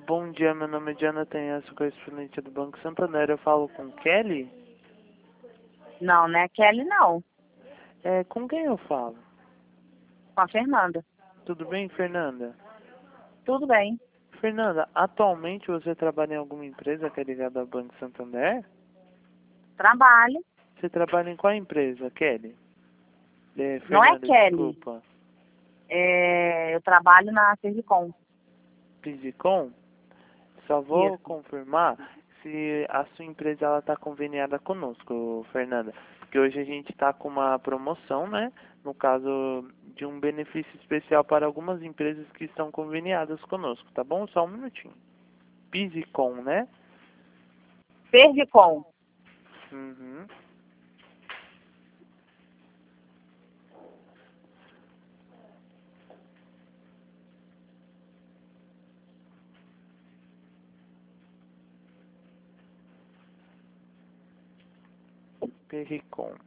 Bom dia, meu nome é Jonathan, eu sou correspondente do Banco Santander. Eu falo com Kelly? Não, não é a Kelly, não. Com quem eu falo? Com a Fernanda. Tudo bem, Fernanda? Tudo bem. Fernanda, atualmente você trabalha em alguma empresa que é ligada ao Banco Santander? Trabalho. Você trabalha em qual empresa, Kelly? Não é Fernanda, Kelly. desculpa. Eu trabalho na Servicom. Piscicom? Só vou Isso. confirmar se a sua empresa ela está conveniada conosco, Fernanda. Porque hoje a gente está com uma promoção, né? No caso de um benefício especial para algumas empresas que estão conveniadas conosco, tá bom? Só um minutinho. Piscicom, né? Servicom. Uhum. Perricom.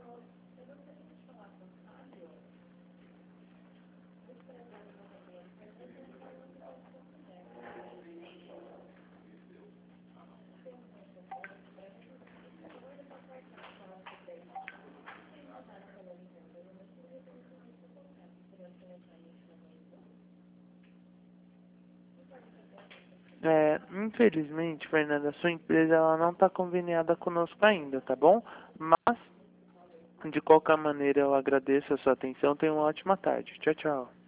Infelizmente, Fernanda, sua empresa ela não está conveniada conosco ainda, tá bom? Mas, de qualquer maneira, eu agradeço a sua atenção. Tenha uma ótima tarde. Tchau, tchau.